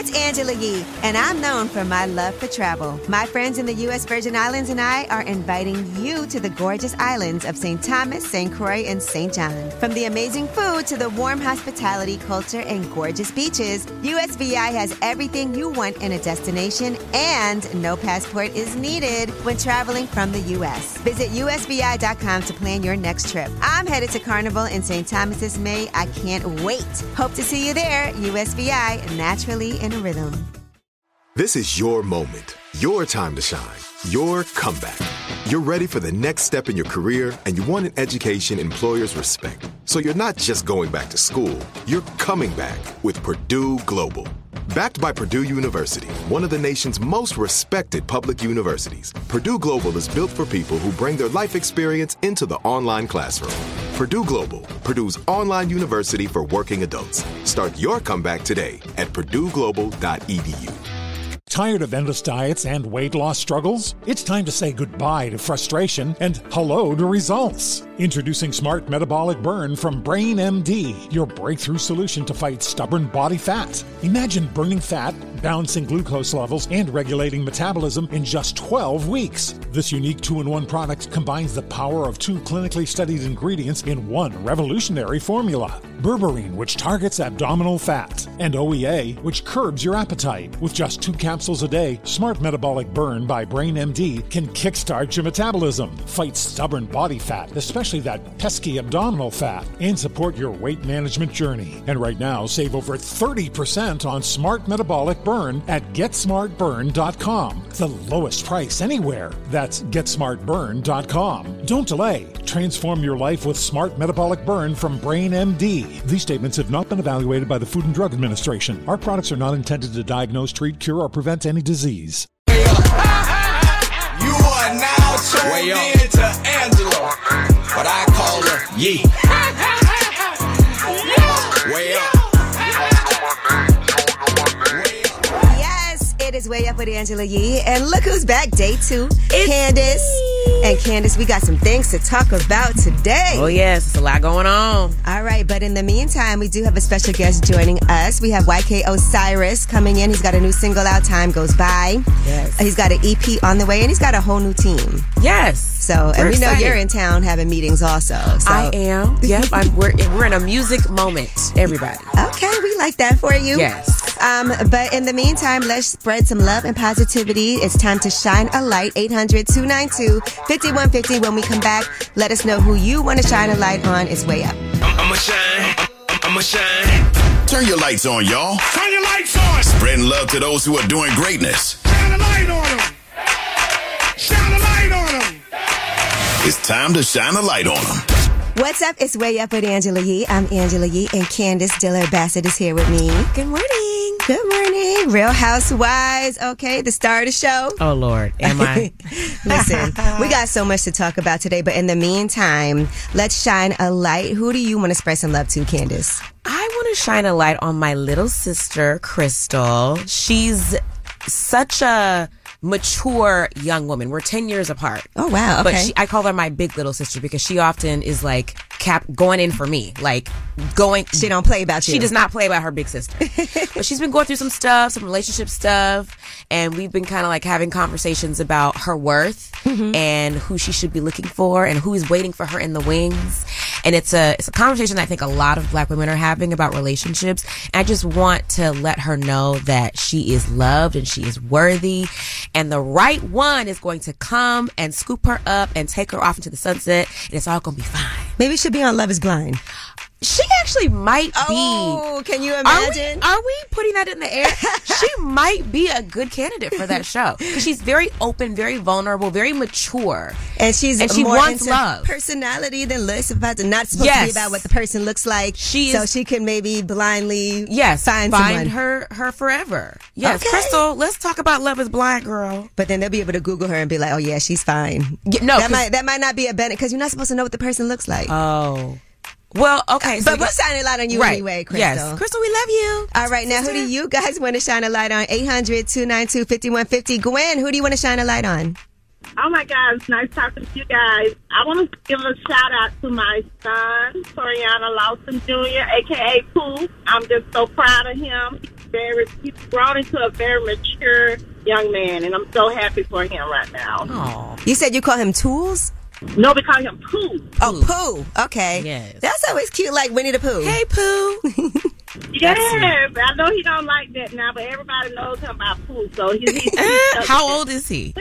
It's Angela Yee, and I'm known for my love for travel. My friends in the U.S. Virgin Islands and I are inviting you to the gorgeous islands of St. Thomas, St. Croix, and St. John. From the amazing food to the warm hospitality, culture, and gorgeous beaches, USVI has everything you want in a destination, and no passport is needed when traveling from the U.S. Visit USVI.com to plan your next trip. I'm headed to Carnival in St. Thomas this May. I can't wait. Hope to see you there. USVI, naturally in a rhythm. This is your moment, your time to shine, your comeback. You're ready for the next step in your career, and you want an education employers respect. So you're not just going back to school, you're coming back with Purdue Global. Backed by Purdue University, one of the nation's most respected public universities, Purdue Global is built for people who bring their life experience into the online classroom. Purdue Global, Purdue's online university for working adults. Start your comeback today at purdueglobal.edu. Tired of endless diets and weight loss struggles? It's time to say goodbye to frustration and hello to results. Introducing Smart Metabolic Burn from Brain MD, your breakthrough solution to fight stubborn body fat. Imagine burning fat, balancing glucose levels, and regulating metabolism in just 12 weeks. This unique 2-in-1 product combines the power of 2 clinically studied ingredients in one revolutionary formula. Berberine, which targets abdominal fat, and OEA, which curbs your appetite. With just 2 capsules a day, Smart Metabolic Burn by Brain MD can kickstart your metabolism, fight stubborn body fat, especially that pesky abdominal fat, and support your weight management journey. And right now, save over 30% on Smart Metabolic Burn at GetSmartBurn.com. The lowest price anywhere. That's GetSmartBurn.com. Don't delay. Transform your life with Smart Metabolic Burn from Brain MD. These statements have not been evaluated by the Food and Drug Administration. Our products are not intended to diagnose, treat, cure, or prevent any disease. You are now tuned in to Angela, but I call her Yee. Way up. Yes, it is Way Up with Angela Yee. And look who's back, day 2. It's Candace. And Candace, we got some things to talk about today. Oh, yes. There's a lot going on. All right. But in the meantime, we do have a special guest joining us. We have YK Osiris coming in. He's got a new single out, Time Goes By. Yes. He's got an EP on the way, and he's got a whole new team. Yes. So, and we know you're in town having meetings also. So. I am. Yep. We're in a music moment, everybody. Okay. We like that for you. Yes. But in the meantime, let's spread some love and positivity. It's time to shine a light. 800-292-5150. When we come back, let us know who you want to shine a light on. It's Way Up. I'ma shine. I'ma shine. Turn your lights on, y'all. Turn your lights on. Spreading love to those who are doing greatness. Shine a light on them. Shine a light on them. It's time to shine a light on them. What's up? It's Way Up with Angela Yee. I'm Angela Yee, and Candace Diller Bassett is here with me. Good morning. Good morning. Real Housewives. Okay, the star of the show. Oh, Lord. Am I? Listen, we got so much to talk about today, but in the meantime, let's shine a light. Who do you want to spread some love to, Candace? I want to shine a light on my little sister, Crystal. She's such a mature young woman. We're 10 years apart. Oh, wow. Okay. But I call her my big little sister because she often is like going in for me. She don't play about you. She does not play about her big sister. But she's been going through some stuff, some relationship stuff, and we've been kind of like having conversations about her worth and who she should be looking for and who is waiting for her in the wings. And it's a conversation that I think a lot of Black women are having about relationships. And I just want to let her know that she is loved and she is worthy. And the right one is going to come and scoop her up and take her off into the sunset. And it's all going to be fine. Maybe she'll be on Love is Blind. She actually might be. Oh, can you imagine? Are we putting that in the air? She might be a good candidate for that show because she's very open, very vulnerable, very mature, and she more wants into love, personality than looks. Not supposed to be about what the person looks like. So she can maybe blindly find someone. her forever. Yes, okay. Crystal, let's talk about Love is Blind, girl. But then they'll be able to Google her and be like, oh yeah, she's fine. Yeah, no, that might not be a benefit because you're not supposed to know what the person looks like. Oh. Well, okay. But we'll shine a light on you anyway, Crystal. Yes. Crystal, we love you. All right, now who do you guys want to shine a light on? 800-292-5150. Gwen, who do you want to shine a light on? Oh my God, it's nice talking to you guys. I want to give a shout out to my son, Toriana Lawson Jr., aka Pooh. I'm just so proud of him. he's grown into a very mature young man, and I'm so happy for him right now. Aww. You said you call him Tools? No, we call him Pooh. Oh, Pooh. Okay. Yes. That's always cute, like Winnie the Pooh. Hey, Pooh. Yes, I know he don't like that now, but everybody knows him by Pooh. So he's How old is he?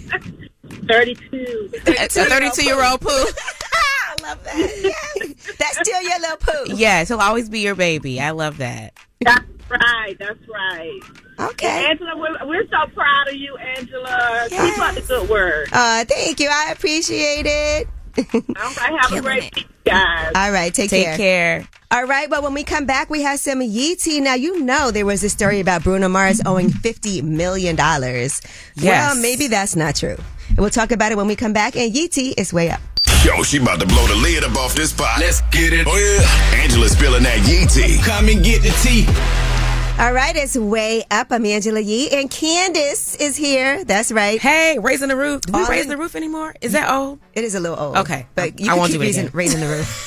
32. It's a 32-year-old Pooh. I love that. Yes. That's still your little Pooh. Yes, he'll always be your baby. I love that. That's right. That's right. Okay. And Angela, we're so proud of you, Angela. Yes. Keep up the good work. Thank you. I appreciate it. All right. Have a great week, guys. All right. Take care. All right, well, when we come back, we have some Yee tea. Now, you know there was a story about Bruno Mars owing $50 million. Yes. Well, maybe that's not true. And we'll talk about it when we come back, and Yee tea is way up. Yo, she about to blow the lid up off this pot. Let's get it. Oh, yeah. Angela's spilling that Yee tea. Come and get the tea. All right, it's way up. I'm Angela Yee, and Candace is here. That's right. Hey, raising the roof. Do we raise the roof anymore? Is that old? It is a little old. Okay. But you I can won't keep do it again. raising the roof.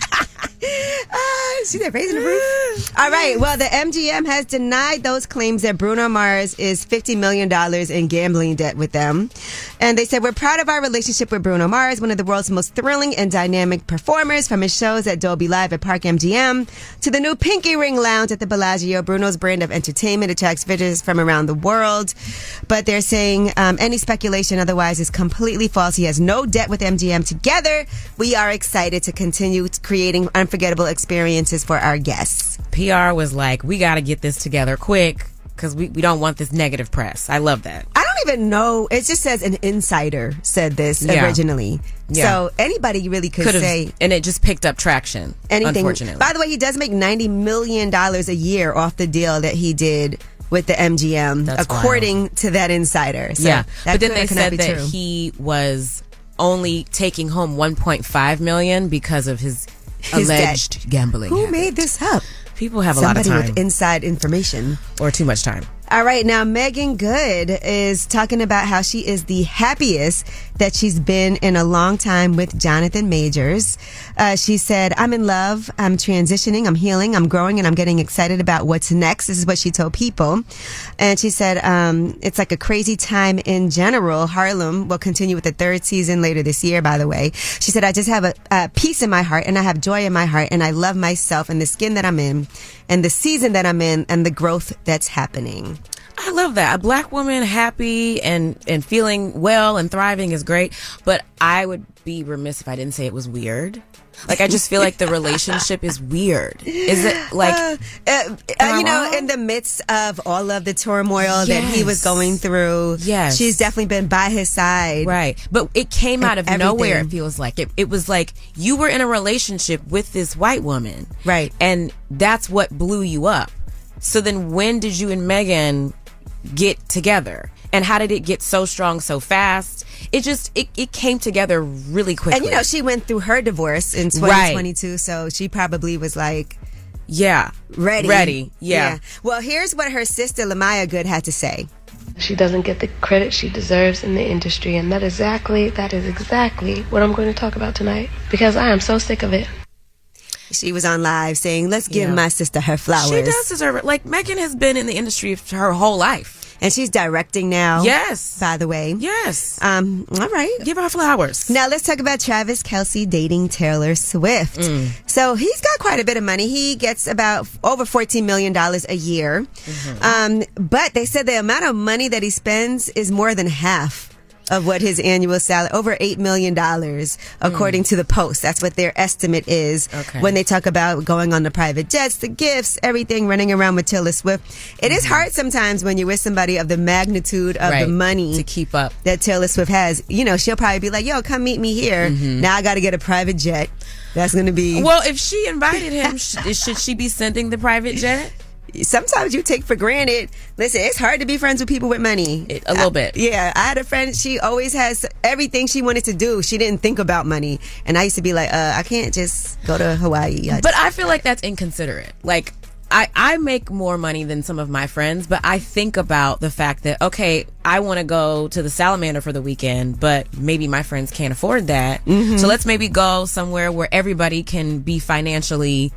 See that raising the roof? All right. Well, the MGM has denied those claims that Bruno Mars is $50 million in gambling debt with them. And they said, we're proud of our relationship with Bruno Mars, one of the world's most thrilling and dynamic performers, from his shows at Dolby Live at Park MGM to the new Pinky Ring Lounge at the Bellagio. Bruno's brand of entertainment attracts visitors from around the world. But they're saying any speculation otherwise is completely false. He has no debt with MGM. Together, we are excited to continue creating unforgettable experiences for our guests. PR was like, we got to get this together quick because we don't want this negative press. I love that. I don't even know. It just says an insider said this originally. Yeah. So anybody really could say. And it just picked up traction, anything. Unfortunately. By the way, he does make $90 million a year off the deal that he did with the MGM, That's according to that insider. So yeah. that But then they could not said be that true. he was only taking home $1.5 million because of his alleged gambling. Who habit. made this up? People have Somebody a lot of time. with inside information. Or too much time. All right, now Megan Good is talking about how she is the happiest that she's been in a long time with Jonathan Majors. She said, I'm in love, I'm transitioning, I'm healing, I'm growing, and I'm getting excited about what's next. This is what she told People. And she said, it's like a crazy time in general. Harlem will continue with the third season later this year, by the way. She said, I just have a peace in my heart, and I have joy in my heart, and I love myself and the skin that I'm in, and the season that I'm in, and the growth that's happening. I love that. A black woman happy and feeling well and thriving is great, but I would be remiss if I didn't say it was weird. Like, I just feel like the relationship is weird. Is it like... you know, in the midst of all of the turmoil that he was going through, she's definitely been by his side. Right. But it came out of everything. nowhere, it feels like. It was like you were in a relationship with this white woman. Right. And that's what blew you up. So then when did you and Megan get together? And how did it get so strong so fast? It just, it came together really quickly. And you know, she went through her divorce in 2022, so she probably was like, ready. Yeah. Well, here's what her sister Lamaya Good had to say. She doesn't get the credit she deserves in the industry, and that is exactly what I'm going to talk about tonight, because I am so sick of it. She was on live saying, let's give my sister her flowers. She does deserve it. Like, Megan has been in the industry for her whole life. And she's directing now. Yes. By the way. Yes. All right. Give her flowers. Now let's talk about Travis Kelce dating Taylor Swift. So he's got quite a bit of money. He gets about over $14 million a year. But they said the amount of money that he spends is more than half of what his annual salary, over $8 million, according to the Post. That's what their estimate is when they talk about going on the private jets, the gifts, everything, running around with Taylor Swift. It is hard sometimes when you're with somebody of the magnitude of the money to keep up that Taylor Swift has. You know, she'll probably be like, yo, come meet me here. Now I got to get a private jet. That's going to be... Well, if she invited him, should she be sending the private jet? Sometimes you take for granted. Listen, it's hard to be friends with people with money. A little bit. Yeah, I had a friend, she always has everything she wanted to do. She didn't think about money. And I used to be like, I can't just go to Hawaii. But I feel like that's inconsiderate. Like, I make more money than some of my friends, but I think about the fact that, okay, I want to go to the Salamander for the weekend, but maybe my friends can't afford that. So let's maybe go somewhere where everybody can be financially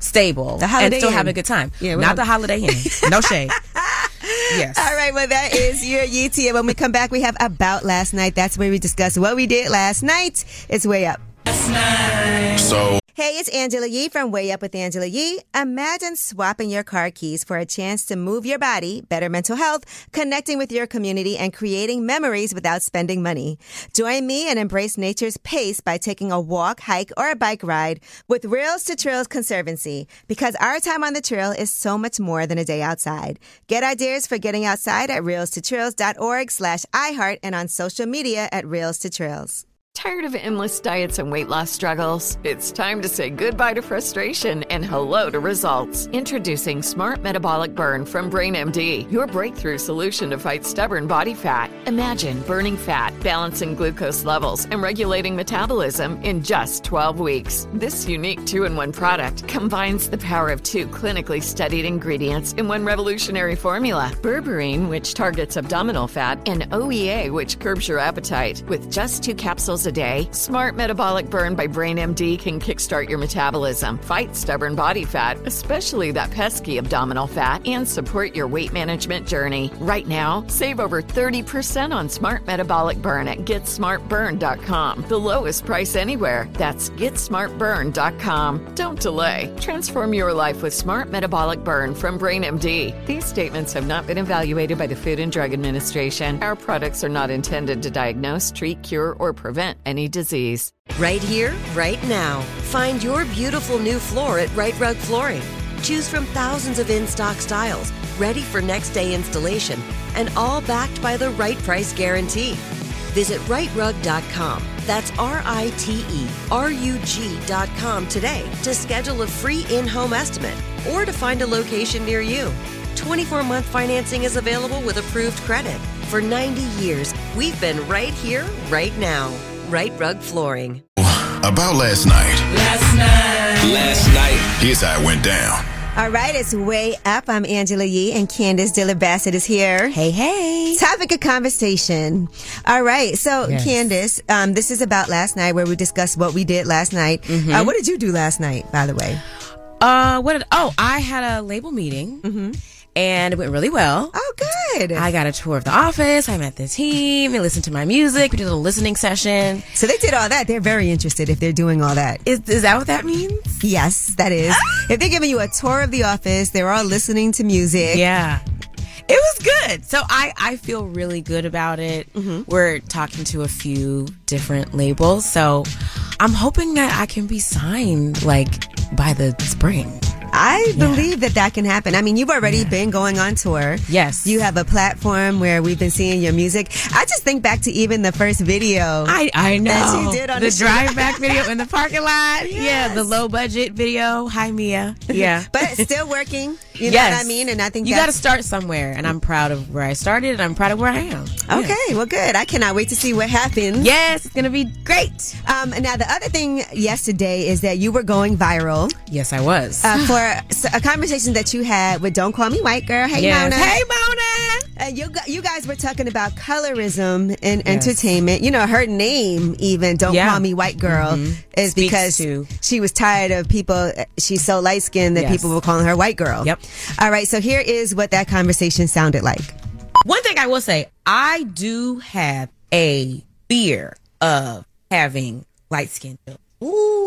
stable, The Holiday and still Inn. have a good time. Yeah, not the Holiday Inn. No shade. Yes. All right, well, that is your YT. And when we come back, we have About Last Night. That's where we discuss what we did last night. It's Way Up. So, Hey, it's Angela Yee from Way Up with Angela Yee. Imagine swapping your car keys for a chance to move your body, better mental health, connecting with your community, and creating memories without spending money. Join me and embrace nature's pace by taking a walk, hike, or a bike ride with Rails to Trails Conservancy, because our time on the trail is so much more than a day outside. Get ideas for getting outside at railstotrails.org/iHeart and on social media at Rails to Trails. Tired of endless diets and weight loss struggles? It's time to say goodbye to frustration and hello to results. Introducing Smart Metabolic Burn from BrainMD, your breakthrough solution to fight stubborn body fat. Imagine burning fat, balancing glucose levels, and regulating metabolism in just 12 weeks. This unique 2-in-1 product combines the power of 2 clinically studied ingredients in one revolutionary formula. Berberine, which targets abdominal fat, and OEA, which curbs your appetite. With just 2 capsules a day, Smart Metabolic Burn by BrainMD can kickstart your metabolism, fight stubborn body fat, especially that pesky abdominal fat, and support your weight management journey. Right now, save over 30% on Smart Metabolic Burn at GetSmartBurn.com. The lowest price anywhere. That's GetSmartBurn.com. Don't delay. Transform your life with Smart Metabolic Burn from BrainMD. These statements have not been evaluated by the Food and Drug Administration. Our products are not intended to diagnose, treat, cure, or prevent any disease. Right here, right now. Find your beautiful new floor at Right Rug Flooring. Choose from thousands of in-stock styles, ready for next day installation, and all backed by the right price guarantee. Visit rightrug.com. That's RITERUG.com today to schedule a free in-home estimate or to find a location near you. 24-month financing is available with approved credit. For 90 years, we've been right here, right now. Right Rug Flooring. about last night. Last night. Here's how it went down. All right, it's Way Up. I'm Angela Yee, and Candace Dillard Bassett is here. Hey, hey. Topic of conversation. All right, so Yes. Candace, this is about last night, where we discussed what we did last night. Mm-hmm. What did you do last night, by the way? I had a label meeting, and it went really well. Oh, good. I got a tour of the office. I met the team. They listened to my music. We did a listening session. So they did all that. They're very interested if they're doing all that. Is that what that means? Yes, that is. If they're giving you a tour of the office, they're all listening to music. Yeah. It was good. So I feel really good about it. We're talking to a few different labels. So I'm hoping that I can be signed by the spring. I believe that can happen. I mean, you've already been going on tour. Yes. You have a platform where we've been seeing your music. I just think back to even the first video. I know. That you did on the the show. drive back video in the parking lot. Yes. Yeah, the low budget video. Hi, Mia. Yeah. But it's still working. You know Yes. what I mean? And I think you got to start somewhere. And I'm proud of where I started, and I'm proud of where I am. Okay, well, good. I cannot wait to see what happens. Yes, it's going to be great. Now, the other thing yesterday is that you were going viral Yes, I was. for a conversation that you had with Don't Call Me White Girl. Hey, Yes. Mona. Hey, Mona. You guys were talking about colorism in entertainment. You know, her name even, Don't Call Me White Girl, is Speaks because to- she was tired of people. She's so light-skinned that Yes. people were calling her white girl. Yep. All right, so here is what that conversation sounded like. One thing I will say, I do have a fear of having light skin. Ooh.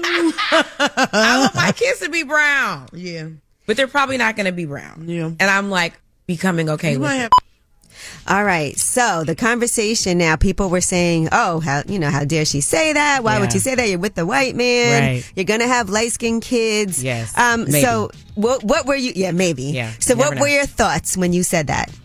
I want my kids to be brown. Yeah. But they're probably not going to be brown. Yeah. And I'm becoming okay with it. All right, so the conversation now, people were saying, oh, how dare she say that? Why would Yeah. you say that? You're with the white man. Right. You're going to have light-skinned kids. Yes, So what were you, maybe. Yeah, So you what never were know. your thoughts when you said that?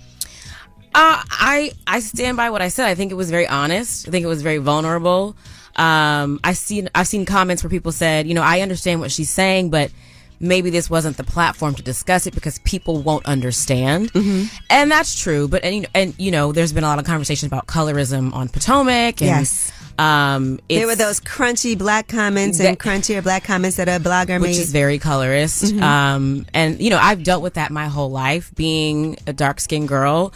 I stand by what I said. I think it was very honest. I think it was very vulnerable. I've seen comments where people said, I understand what she's saying, but maybe this wasn't the platform to discuss it because people won't understand. And that's true. But, and there's been a lot of conversation about colorism on Potomac and Yes. There were those crunchy black comments and crunchier black comments that a blogger made. Which is very colorist. Mm-hmm. And, you know, I've dealt with that my whole life, being a dark-skinned girl.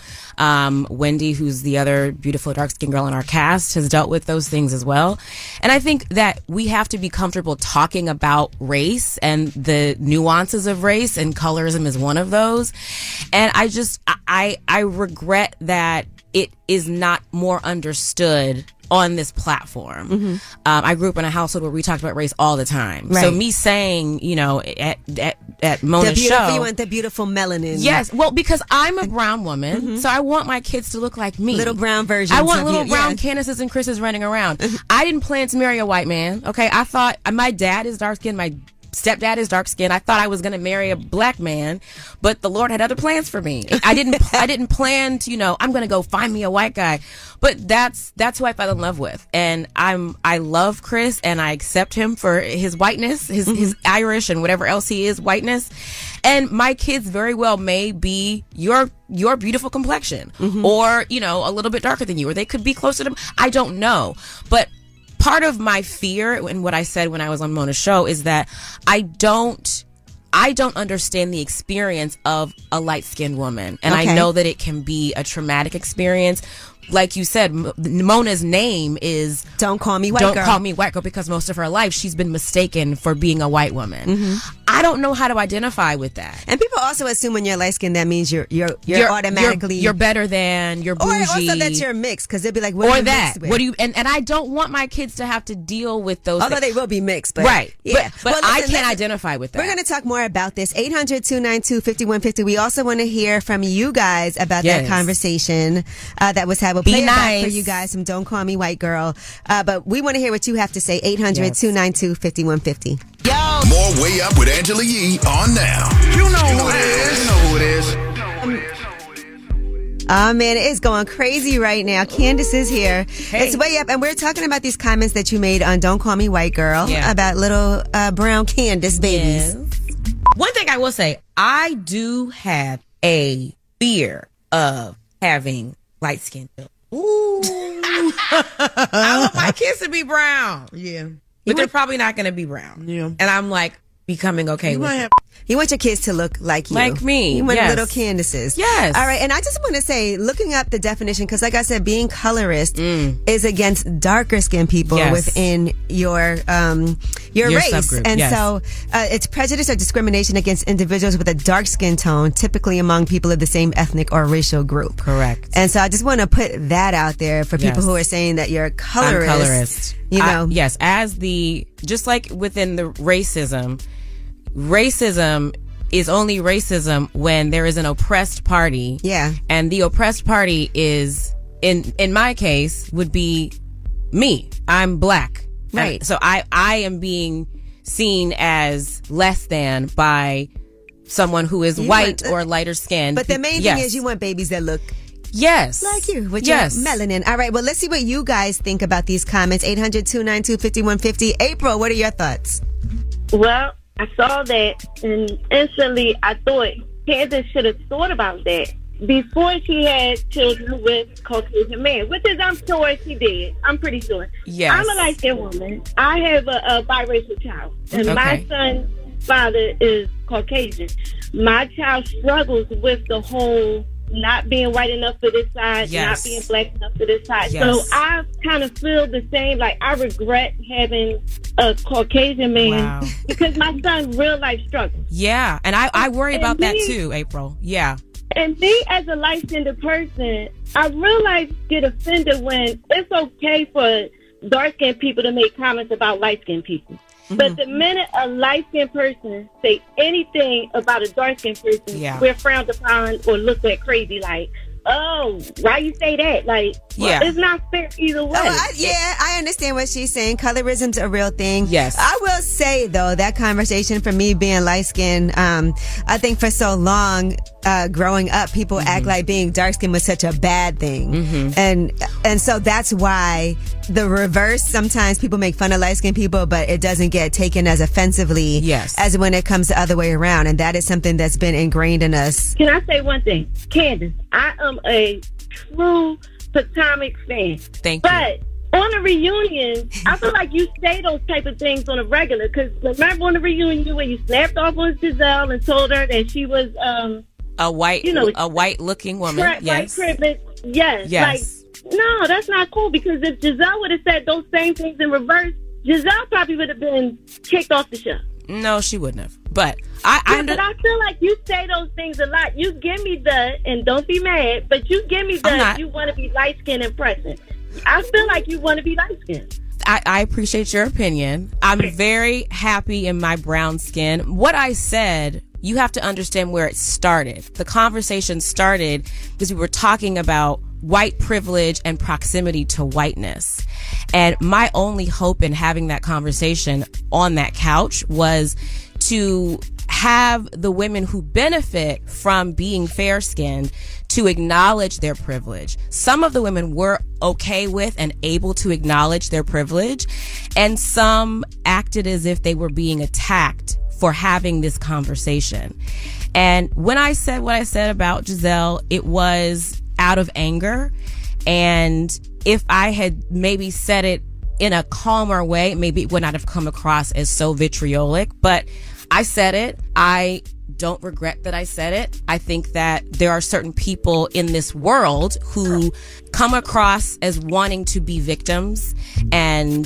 Wendy, who's the other beautiful dark-skinned girl in our cast, has dealt with those things as well. And I think that we have to be comfortable talking about race and the nuances of race, and colorism is one of those. And I regret that it is not more understood on this platform. Mm-hmm. I grew up in a household where we talked about race all the time. Right. So me saying, you know, at Mona's show, you want the beautiful melanin. yes, well, because I'm a brown woman, so I want my kids to look like me. Little brown versions. I want of little you. brown Yeah. Candaces and Chris's running around. I didn't plan to marry a white man. Okay, I thought my dad is dark skinned. My stepdad is dark skinned. I thought I was going to marry a black man, but the Lord had other plans for me. I didn't plan to, you know, I'm going to go find me a white guy. But that's who I fell in love with. And I love Chris, and I accept him for his whiteness, his Irish and whatever else he is, whiteness. And my kids very well may be your beautiful complexion, or, you know, a little bit darker than you, or they could be closer to, I don't know. But part of my fear, and what I said when I was on Mona's show, is that I don't understand the experience of a light-skinned woman. And I know that it can be a traumatic experience. Like you said, Mona's name is Don't Call Me White Don't Girl. Call Me White Girl, because most of her life she's been mistaken for being a white woman. I don't know how to identify with that. And people also assume when you're light skinned that means you're automatically you're better than, you're bougie, or also that you're mixed, because they'll be like, what or are you that. mixed with? What do you? And I don't want my kids to have to deal with those. Although things. they will be mixed, but right? yeah. But Well, I listen, can't identify with that. We're going to talk more about this. 800-292-5150. We also want to hear from you guys about that conversation that was had. We'll play it back for you guys from Don't Call Me White Girl. But we want to hear what you have to say. 800-292-5150. More Way Up with Angela Yee on now. You know who it is. You know who it is. Oh man, it is going crazy right now. Candace is here. Hey. It's Way Up, and we're talking about these comments that you made on Don't Call Me White Girl about little brown Candace babies. Yes. One thing I will say, I do have a fear of having light skin. Ooh. I want my kids to be brown. Yeah. But they're probably not going to be brown. Yeah. And I'm like becoming okay with it. You want your kids to look like you. Like me. You want yes. little Candaces. Yes. All right. And I just want to say, looking up the definition, because like I said, being colorist is against darker skinned people within your race. subgroup, And yes. so it's prejudice or discrimination against individuals with a dark skin tone, typically among people of the same ethnic or racial group. Correct. And so I just want to put that out there for people Yes. who are saying that you're colorist. I'm colorist. You know. Yes. Just like within the racism is only racism when there is an oppressed party. Yeah. And the oppressed party is, in my case, would be me. I'm black. Right. And so I am being seen as less than by someone who is white or lighter skinned. But the main thing is you want babies that look yes. like you, with your melanin. All right, well, let's see what you guys think about these comments. 800-292-5150. April, what are your thoughts? Well, I saw that, and instantly I thought Candace should have thought about that before she had children with Caucasian men, which is, I'm sure she did. I'm pretty sure. Yes. I'm a light-skinned woman. I have a biracial child, and my son's father is Caucasian. My child struggles with the whole not being white enough for this side, not being black enough for this side. Yes. So I kind of feel the same. Like, I regret having a Caucasian man because my son real life struggles. Yeah. And I worry about that too, April. Yeah. And me as a light-skinned person, I realize get offended when it's okay for dark-skinned people to make comments about light-skinned people. But the minute a light-skinned person say anything about a dark-skinned person, we're frowned upon or looked at crazy like, oh, why you say that? Like, it's not fair either way. I understand what she's saying. Colorism's a real thing. Yes. I will say, though, that conversation for me being light-skinned, I think for so long, growing up, people act like being dark-skinned was such a bad thing. And so that's why the reverse, sometimes people make fun of light-skinned people, but it doesn't get taken as offensively as when it comes the other way around. And that is something that's been ingrained in us. Can I say one thing? Candace, I am a true Potomac fan. Thank you. But on a reunion, I feel like you say those type of things on a regular. Because remember on the reunion when you snapped off on Giselle and told her that she was a white looking woman. Yes. White privilege. Yes. Yes. Like, no, that's not cool. Because if Giselle would have said those same things in reverse, Giselle probably would have been kicked off the show. No, she wouldn't have. But but I feel like you say those things a lot. You give me and don't be mad, but you give me you want to be light skinned and present. I feel like you want to be light skinned. I appreciate your opinion. I'm very happy in my brown skin. What I said, you have to understand where it started. The conversation started because we were talking about white privilege and proximity to whiteness. And my only hope in having that conversation on that couch was to have the women who benefit from being fair-skinned to acknowledge their privilege. Some of the women were okay with and able to acknowledge their privilege, and some acted as if they were being attacked for having this conversation. And when I said what I said about Giselle, it was out of anger. And if I had maybe said it in a calmer way, maybe it would not have come across as so vitriolic. But I said it. I don't regret that I said it. I think that there are certain people in this world who come across as wanting to be victims, and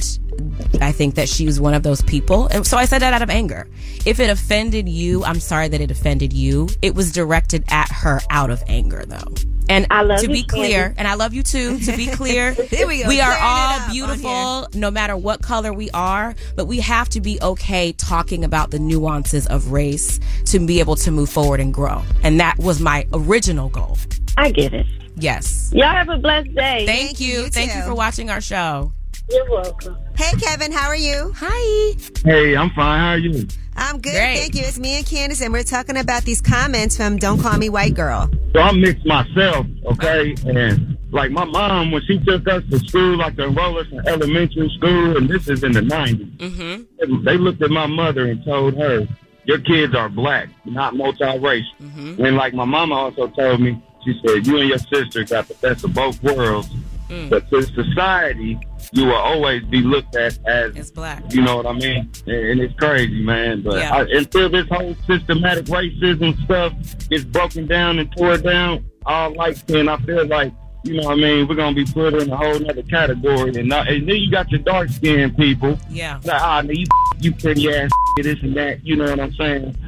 I think that she was one of those people. And so I said that out of anger. If it offended you, I'm sorry that it offended you. It was directed at her out of anger, though. And to be clear, and I love you too, to be clear, we are all beautiful no matter what color we are, but we have to be okay talking about the nuances of race to be able to move forward and grow. And that was my original goal. I get it. Yes. Y'all have a blessed day. Thank you. Thank you for watching our show. You're welcome. Hey, Kevin, how are you? Hi. Hey, I'm fine. How are you? I'm good, Great. thank you. It's me and Candace, and we're talking about these comments from Don't Call Me White Girl. So I'm mixed myself, okay? And like my mom, when she took us to school, like to enroll us in elementary school, and this is in the 90s, they looked at my mother and told her, your kids are black, not multiracial. And like my mama also told me, she said, you and your sister got the best of both worlds. But to society, you will always be looked at as black. You know what I mean? And it's crazy, man. But until this whole systematic racism stuff gets broken down and tore down, all light skin, I feel like, you know what I mean, we're going to be put in a whole other category. And then you got your dark skinned people. Yeah. Like, you pretty ass, this and that. You know what I'm saying?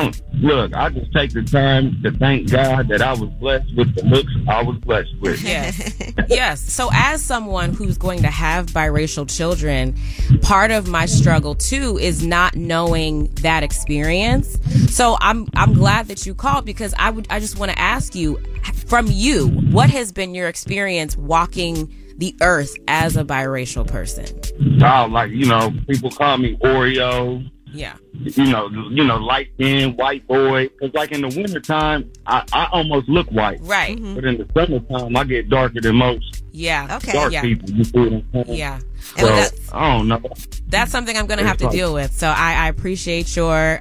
Look, I just take the time to thank God that I was blessed with the looks I was blessed with. Yes. Yes. So as someone who's going to have biracial children, part of my struggle too is not knowing that experience. So I'm glad that you called, because I just want to ask you, from you, what has been your experience walking the earth as a biracial person? Like, you know, people call me Oreo. Yeah. You know, light skin, white boy. Because like in the wintertime, I almost look white. Right. But in the summertime, I get darker than most. Yeah. Dark people. You see what I'm saying? Yeah. So, I don't know. That's something I'm going to have to deal with. So I appreciate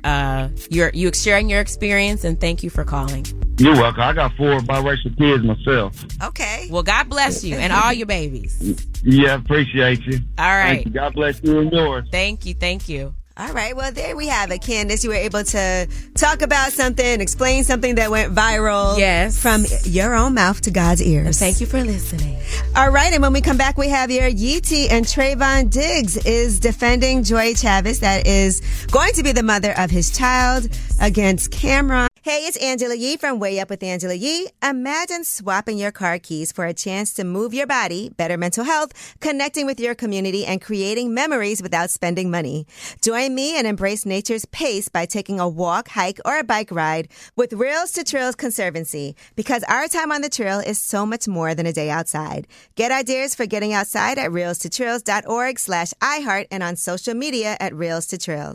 you sharing your experience, and thank you for calling. You're welcome. I got 4 biracial kids myself. Okay. Well, God bless you and all your babies. Yeah, appreciate you. All right. Thank you. God bless you and yours. Thank you. Thank you. All right, well, there we have it, Candace. You were able to talk about something, explain something that went viral. Yes. From your own mouth to God's ears. And thank you for listening. All right, and when we come back, we have your Yeetie, and Trayvon Diggs is defending Joy Chavez, that is going to be the mother of his child, against Cameron. Hey, it's Angela Yee from Way Up with Angela Yee. Imagine swapping your car keys for a chance to move your body, better mental health, connecting with your community, and creating memories without spending money. Join me and embrace nature's pace by taking a walk, hike, or a bike ride with Rails to Trails Conservancy, because our time on the trail is so much more than a day outside. Get ideas for getting outside at railstotrails.org/iHeart and on social media at Rails to Trails.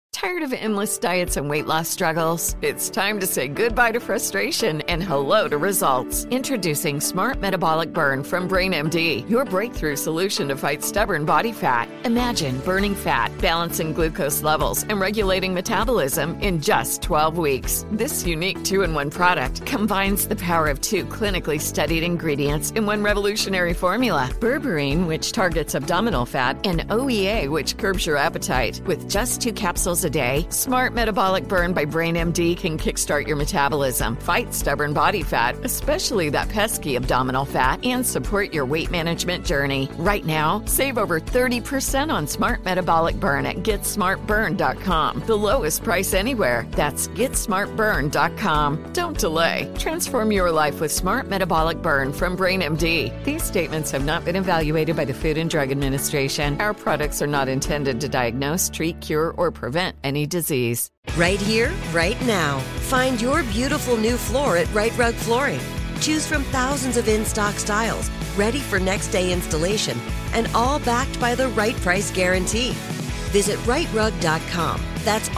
Tired of endless diets and weight loss struggles? It's time to say goodbye to frustration and hello to results. Introducing Smart Metabolic Burn from BrainMD, your breakthrough solution to fight stubborn body fat. Imagine burning fat, balancing glucose levels, and regulating metabolism in just 12 weeks. This unique 2-in-1 product combines the power of 2 clinically studied ingredients in one revolutionary formula. Berberine, which targets abdominal fat, and OEA, which curbs your appetite. With just 2 capsules a day, Smart Metabolic Burn by BrainMD can kickstart your metabolism, fight stubborn body fat, especially that pesky abdominal fat, and support your weight management journey. Right now, save over 30% on Smart Metabolic Burn at GetSmartBurn.com. The lowest price anywhere. That's GetSmartBurn.com. Don't delay. Transform your life with Smart Metabolic Burn from BrainMD. These statements have not been evaluated by the Food and Drug Administration. Our products are not intended to diagnose, treat, cure, or prevent any disease. Right here, right now. Find your beautiful new floor at Right Rug Flooring. Choose from thousands of in-stock styles, ready for next day installation, and all backed by the right price guarantee. Visit rightrug.com. That's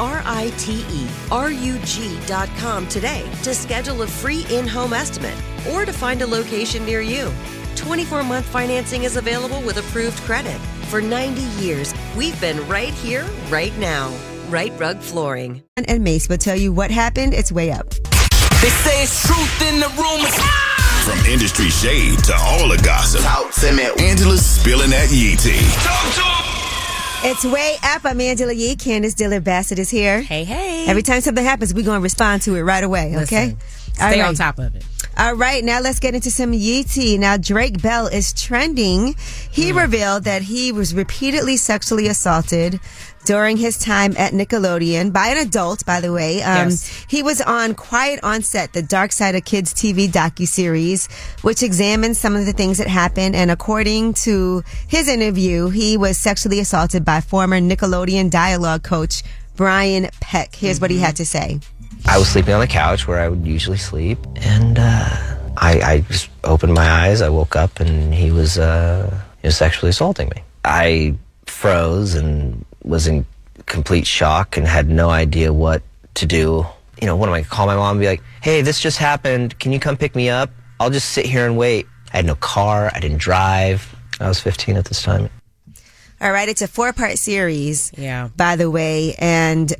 RITERUG.com today to schedule a free in-home estimate or to find a location near you. 24-month financing is available with approved credit. For 90 years, we've been right here, right now. Right Rug Flooring. And Mace will tell you what happened. It's way up. They say it's truth in the rumors. From industry shade to all the gossip, Talk to me. Angela's spilling that Yee tea. Talk to 'em. It's way up. I'm Angela Yee. Candace Dillard Bassett is here. Hey, hey. Every time something happens, we're going to respond to it right away, okay? Stay on top of it. All right, now let's get into some Yee tea. Now, Drake Bell is trending. He revealed that he was repeatedly sexually assaulted during his time at Nickelodeon by an adult, by the way. Yes. He was on Quiet on Set, the Dark Side of Kids TV docuseries, which examines some of the things that happened. And according to his interview, he was sexually assaulted by former Nickelodeon dialogue coach Brian Peck. Here's what he had to say. I was sleeping on the couch where I would usually sleep, and I just opened my eyes. I woke up, and he was sexually assaulting me. I froze and was in complete shock and had no idea what to do. You know, what am I going to call my mom and be like, hey, this just happened. Can you come pick me up? I'll just sit here and wait. I had no car. I didn't drive. I was 15 at this time. All right, it's a 4-part series, Yeah. by the way. And,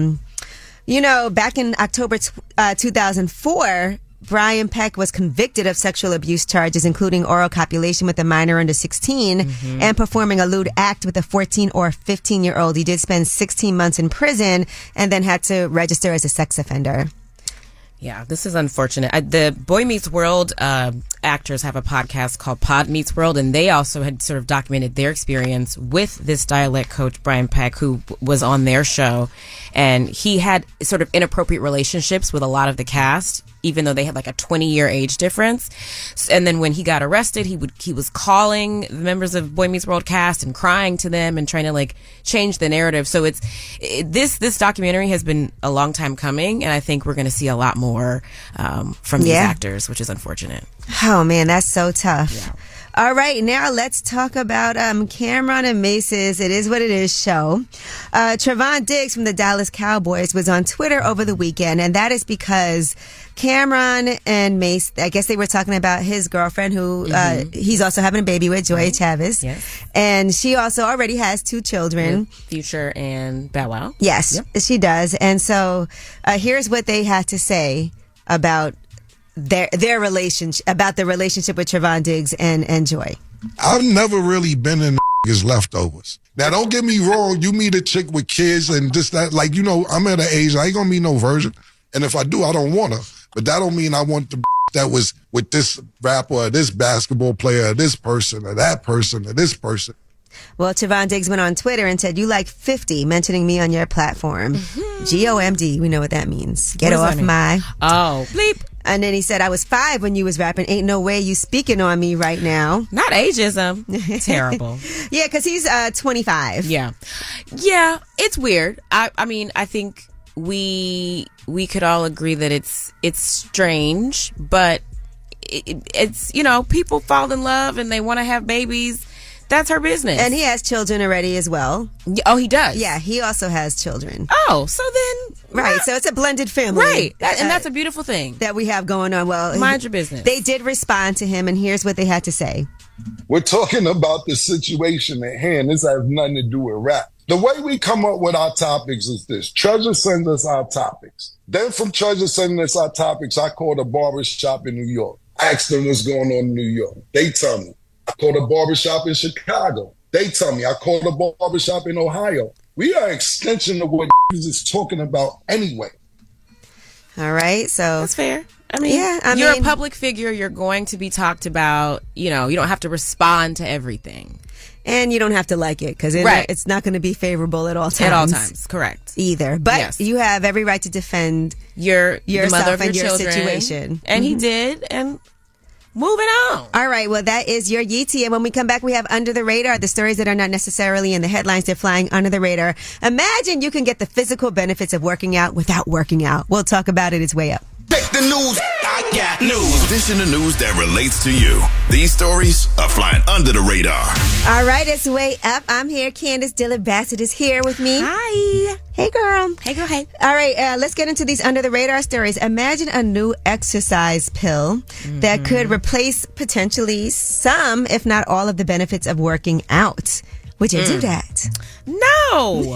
back in October 2004, Brian Peck was convicted of sexual abuse charges, including oral copulation with a minor under 16 and performing a lewd act with a 14 or 15-year-old. He did spend 16 months in prison and then had to register as a sex offender. Yeah, this is unfortunate. The Boy Meets World actors have a podcast called Pod Meets World, and they also had sort of documented their experience with this dialect coach, Brian Peck, who was on their show. And he had sort of inappropriate relationships with a lot of the cast, even though they had like a 20-year age difference. And then when he got arrested, he was calling the members of Boy Meets World cast and crying to them and trying to like change the narrative. So this documentary has been a long time coming, and I think we're going to see a lot more from these actors, which is unfortunate. Oh man, that's so tough. Yeah. All right, now let's talk about Cameron and Mace's It Is What It Is show. Trevon Diggs from the Dallas Cowboys was on Twitter over the weekend, and that is because Cameron and Mace, I guess they were talking about his girlfriend who he's also having a baby with, Joya Chavez. Yes. And she also already has 2 children. With Future and Bow Wow. Yes, she does. And so here's what they had to say about their relationship, about the relationship with Trevon Diggs and Joy. I've never really been in his leftovers. Now, don't get me wrong. You meet a chick with kids and just that, like, I'm at an age, I ain't gonna meet no virgin. And if I do, I don't want her. But that don't mean I want the that was with this rapper or this basketball player or this person or that person or this person. Well, Trevon Diggs went on Twitter and said, "You like 50, mentioning me on your platform. GOMD, we know what that means. Get off my... Oh, bleep. And then he said, I was 5 when you was rapping. Ain't no way you speaking on me right now. Not ageism. Terrible. Yeah, because he's 25. Yeah, it's weird. I mean, I think we could all agree that it's strange, but it's, people fall in love and they want to have babies. That's her business. And he has children already as well. Oh, he does? Yeah, he also has children. Oh, so then... Right, so it's a blended family. Right, and that's a beautiful thing. That we have going on. Well, mind your business. They did respond to him, and here's what they had to say. We're talking about the situation at hand. This has nothing to do with rap. The way we come up with our topics is this. Treasure sends us our topics. Then from Treasure sending us our topics, I called a barbershop in New York. Asked them what's going on in New York. They tell me. I called a barbershop in Chicago. They tell me. I called a barbershop in Ohio. We are an extension of what is talking about anyway. All right, so... That's fair. I mean, you're a public figure. You're going to be talked about. You know, you don't have to respond to everything. And you don't have to like it, because it's not going to be favorable at all times. At all times, correct. Either. But you have every right to defend yourself and your situation. And he did, and moving on. All right, well, that is your Yeetie. And when we come back, we have Under the Radar, the stories that are not necessarily in the headlines. They're flying under the radar. Imagine you can get the physical benefits of working out without working out. We'll talk about it. It's way up. Take the news. I got news. This is the news that relates to you. These stories are flying under the radar. All right, it's way up. I'm here. Candace Dillard Bassett is here with me. Hi. Hey, girl. Hey, girl. Hey. All right, let's get into these under the radar stories. Imagine a new exercise pill that could replace potentially some, if not all, of the benefits of working out. Would you do that? No.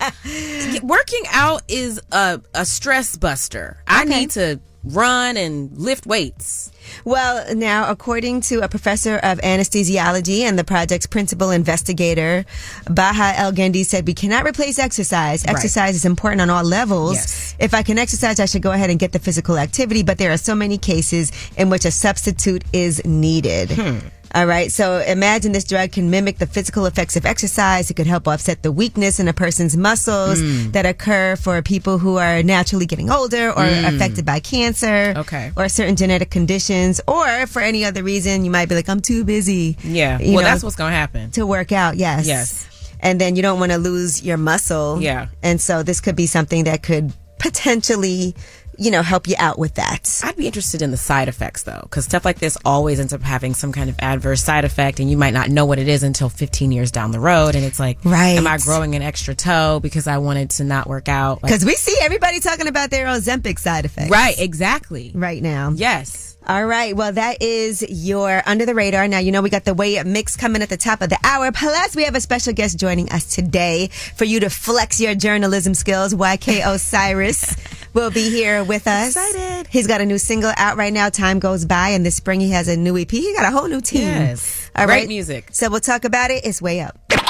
Working out is a stress buster. I need to run and lift weights. Well, now, according to a professor of anesthesiology and the project's principal investigator, Baha El-Gendi said, we cannot replace exercise. Exercise is important on all levels. Yes. If I can exercise, I should go ahead and get the physical activity, but there are so many cases in which a substitute is needed. All right. So imagine this drug can mimic the physical effects of exercise. It could help offset the weakness in a person's muscles that occur for people who are naturally getting older or affected by cancer or certain genetic conditions, or for any other reason. You might be like, I'm too busy. Yeah. Well, that's what's going to happen. To work out. Yes. Yes. And then you don't want to lose your muscle. Yeah. And so this could be something that could potentially, help you out with that. I'd be interested in the side effects, though, because stuff like this always ends up having some kind of adverse side effect, and you might not know what it is until 15 years down the road. And it's like, am I growing an extra toe because I wanted to not work out? Because we see everybody talking about their Ozempic side effects. Right, exactly. Right now. Yes. All right. Well, that is your Under the Radar. Now, we got the Way Up mix coming at the top of the hour. Plus, we have a special guest joining us today for you to flex your journalism skills. YK Osiris will be here with us. Excited. He's got a new single out right now, Time Goes By, and this spring he has a new EP. He got a whole new team. Yes. All Great right. music. So we'll talk about it. It's Way Up. Turn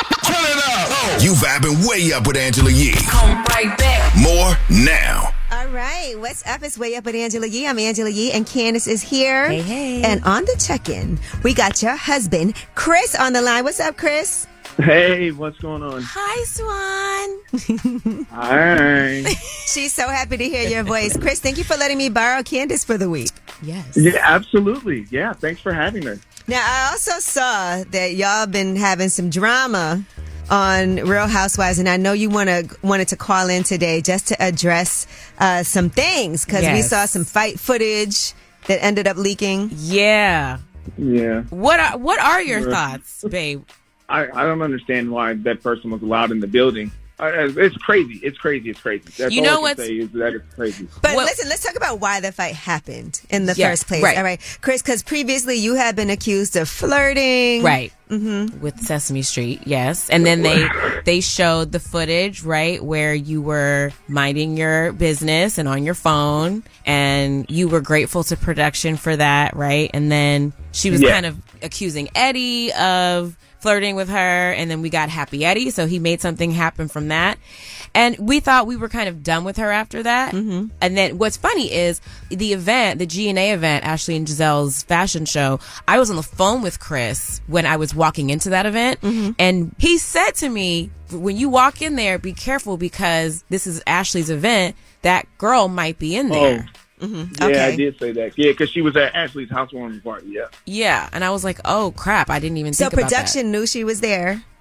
it up. You vibing way up with Angela Yee. Come right back. More now. All right. What's up? It's Way Up with Angela Yee. I'm Angela Yee, and Candace is here. Hey, hey. And on the check-in, we got your husband, Chris, on the line. What's up, Chris? Hey, what's going on? Hi, Swan. Hi. She's so happy to hear your voice. Chris, thank you for letting me borrow Candace for the week. Yes. Yeah, absolutely. Yeah, thanks for having me. Now, I also saw that y'all been having some drama on Real Housewives, and I know you wanted to call in today just to address some things, because we saw some fight footage that ended up leaking. Yeah. Yeah. What are your thoughts, babe? I don't understand why that person was allowed in the building. It's crazy. It's crazy. That's you all know I can say is that it's crazy. But listen, let's talk about why the fight happened in the first place. Right. All right, Chris, because previously you had been accused of flirting. Right. With Sesame Street, yes. And then they showed the footage, right, where you were minding your business and on your phone, and you were grateful to production for that, right? And then she was kind of accusing Eddie of flirting with her, and then we got Happy Eddie, so he made something happen from that. And we thought we were kind of done with her after that. And then what's funny is the event, the G&A event, Ashley and Giselle's fashion show, I was on the phone with Chris when I was walking into that event. And he said to me, when you walk in there, be careful, because this is Ashley's event. That girl might be in there. Yeah, I did say that. Yeah, because she was at Ashley's housewarming party. Yeah. Yeah, and I was like, "Oh crap! I didn't even So think about that." production knew she was there.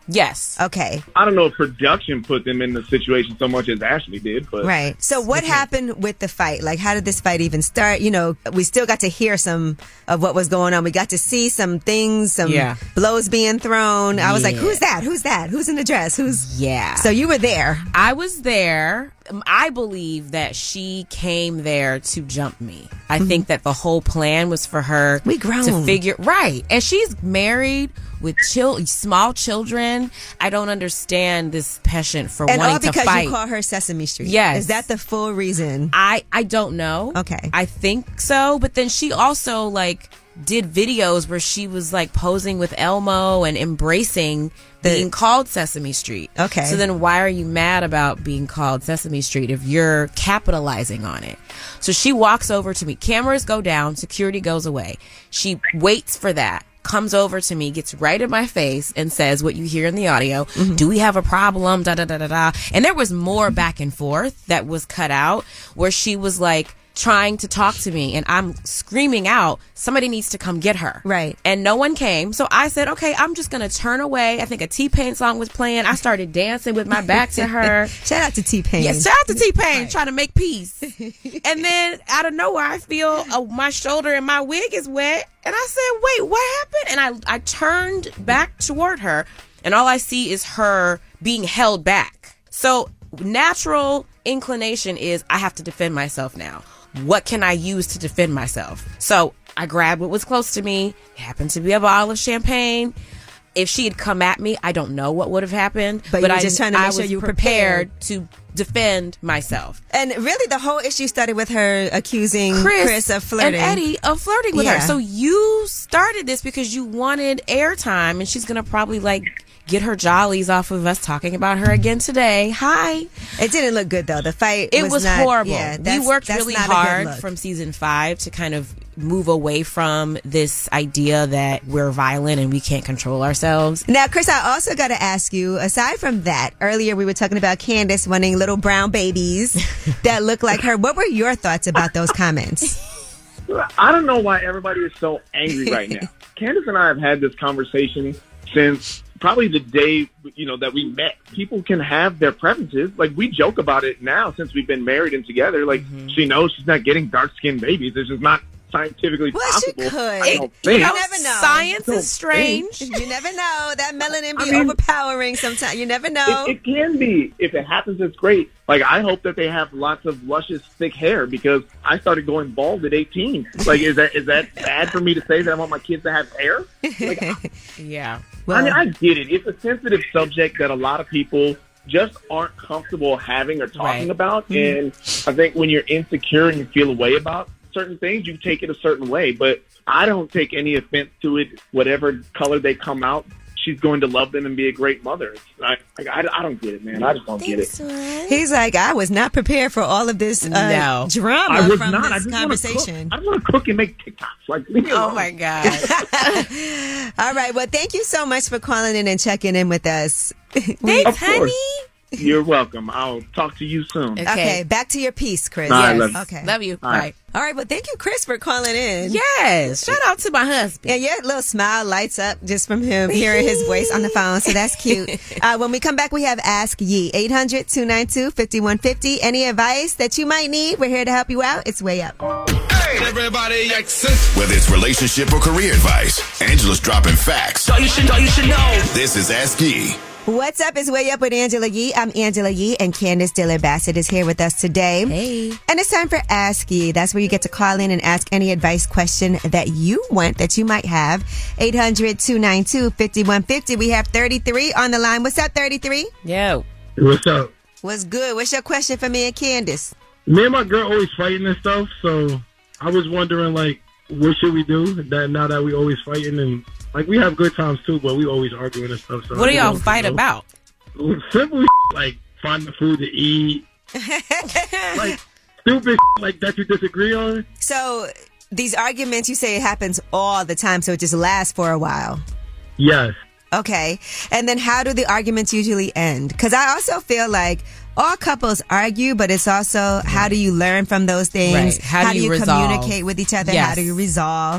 Yes. Okay. I don't know if production put them in the situation so much as Ashley did, but Right. So what happened with the fight? Like, how did this fight even start? You know, we still got to hear some of what was going on. We got to see some things, some blows being thrown. I was like, who's that? Who's that? Who's in the dress? Who's... Yeah. So you were there. I was there. I believe that she came there to jump me. I think that the whole plan was for her to figure... Right. And she's married with small children. I don't understand this passion for wanting to fight. And all because you call her Sesame Street. Yes. Is that the full reason? I don't know. Okay. I think so. But then she also, like, did videos where she was, like, posing with Elmo and embracing being called Sesame Street. Okay. So then why are you mad about being called Sesame Street if you're capitalizing on it? So she walks over to me. Cameras go down. Security goes away. She waits for that. Comes over to me, gets right in my face, and says what you hear in the audio. Do we have a problem? Da da da da da. And there was more back and forth that was cut out where she was like trying to talk to me, and I'm screaming out, somebody needs to come get her. Right. And no one came. So I said, okay, I'm just going to turn away. I think a T-Pain song was playing. I started dancing with my back to her. Shout out to T-Pain. Yes, shout out to T-Pain, trying to make peace. And then out of nowhere, I feel my shoulder and my wig is wet. And I said, wait, what happened? And I turned back toward her, and all I see is her being held back. So natural inclination is I have to defend myself now. What can I use to defend myself? So I grabbed what was close to me. It happened to be a bottle of champagne. If she had come at me, I don't know what would have happened. But you were just trying to make sure you were prepared to defend myself. And really, the whole issue started with her accusing Chris of flirting. And Eddie of flirting with her. So you started this because you wanted airtime, and she's going to probably like get her jollies off of us talking about her again today. Hi. It didn't look good, though. The fight was not, horrible. Yeah, we worked really hard from season 5 to kind of move away from this idea that we're violent and we can't control ourselves. Now, Chris, I also got to ask you, aside from that, earlier we were talking about Candace wanting little brown babies that look like her. What were your thoughts about those comments? I don't know why everybody is so angry right now. Candace and I have had this conversation since probably the day, that we met. People can have their preferences. Like, we joke about it now since we've been married and together. Like, she knows she's not getting dark-skinned babies. It's just not scientifically possible. She could. You never know. Science is strange. You never know. That melanin be overpowering sometimes. You never know. It can be. If it happens, it's great. Like, I hope that they have lots of luscious, thick hair because I started going bald at 18. Like, is that bad for me to say that I want my kids to have hair? Like, yeah. Well, I mean, I get it. It's a sensitive subject that a lot of people just aren't comfortable having or talking about. And I think when you're insecure and you feel a way about certain things, you take it a certain way. But I don't take any offense to it. Whatever color they come out, she's going to love them and be a great mother. I don't get it, man. I just don't get it. He's like, I was not prepared for all of this drama from this conversation. I just want to cook and make TikToks. Like, leave me alone. Oh, my God. All right. Well, thank you so much for calling in and checking in with us. Thanks, honey. You're welcome. I'll talk to you soon. Okay, back to your piece, Chris. Yes. Love you. Okay. Love you. All Bye. All right, well, thank you, Chris, for calling in. Yes. Shout out to my husband. And your little smile lights up just from him hearing his voice on the phone, so that's cute. When we come back, we have Ask Ye. 800-292-5150. Any advice that you might need, we're here to help you out. It's Way Up. Hey, everybody, whether it's relationship or career advice, Angela's dropping facts. All you should know. This is Ask Ye. What's up? It's Way Up with Angela Yee. I'm Angela Yee, and Candace Dillard Bassett is here with us today. Hey. And it's time for Ask Ye. That's where you get to call in and ask any advice question that you want, that you might have. 800-292-5150. We have 33 on the line. What's up, 33? Yo. What's up? What's good? What's your question for me and Candace? Me and my girl always fighting and stuff, so I was wondering, like, what should we do now that we always fighting? And, like, we have good times, too, but we always arguing and stuff. So what do y'all fight about? Simple like finding food to eat. Like, stupid like that you disagree on. So, these arguments, you say it happens all the time, so it just lasts for a while. Yes. Okay. And then how do the arguments usually end? Because I also feel like all couples argue, but it's also how do you learn from those things? Right. How do you resolve? Communicate with each other? Yes. How do you resolve?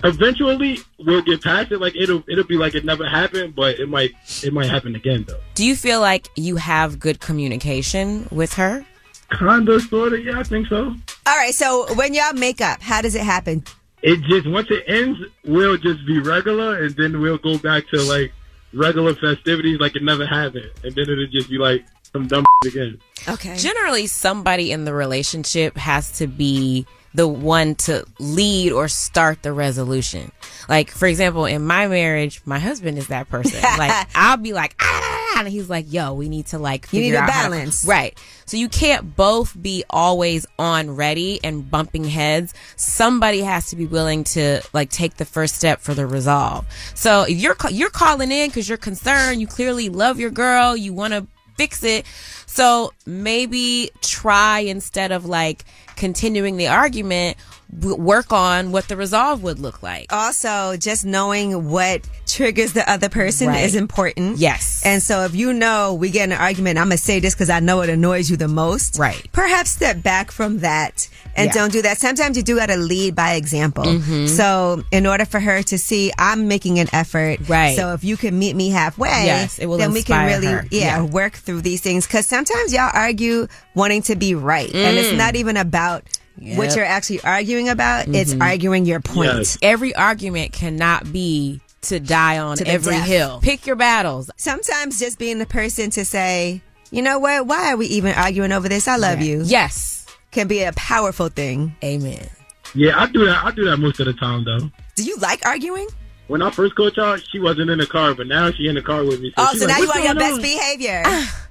eventually we'll get past it. Like it'll be like it never happened, but it might happen again though. Do you feel like you have good communication with her? Kinda, sorta, yeah, I think so. All right, so when y'all make up, how does it happen? It just, once it ends, we'll just be regular, and then we'll go back to like regular festivities like it never happened, and then it'll just be like some dumb again. Okay. Generally, somebody in the relationship has to be the one to lead or start the resolution. Like, for example, in my marriage, my husband is that person. Like, I'll be like, and he's like, yo, we need to like figure you need a out balance. Right. So you can't both be always on ready and bumping heads. Somebody has to be willing to like take the first step for the resolve. So if you're calling in because you're concerned, you clearly love your girl, you want to fix it. So maybe try, instead of like continuing the argument, work on what the resolve would look like. Also, just knowing what triggers the other person is important. Yes. And so if you know we get in an argument, I'm going to say this because I know it annoys you the most. Right. Perhaps step back from that and don't do that. Sometimes you do got to lead by example. Mm-hmm. So in order for her to see I'm making an effort. Right. So if you can meet me halfway, yes, it will then we can really her. work through these things. Because sometimes y'all argue wanting to be right. And it's not even about what you're actually arguing about. Mm-hmm. It's arguing your point. Yes. Every argument cannot be to die on To the every death. hill. Pick your battles. Sometimes just being the person to say, you know what, why are we even arguing over this? I love you. Yes. Can be a powerful thing. Amen. Yeah, I do that most of the time though. Do you like arguing? When I first caught y'all, she wasn't in the car, but now she in the car with me. So she's now like, you "What's on your going best behavior.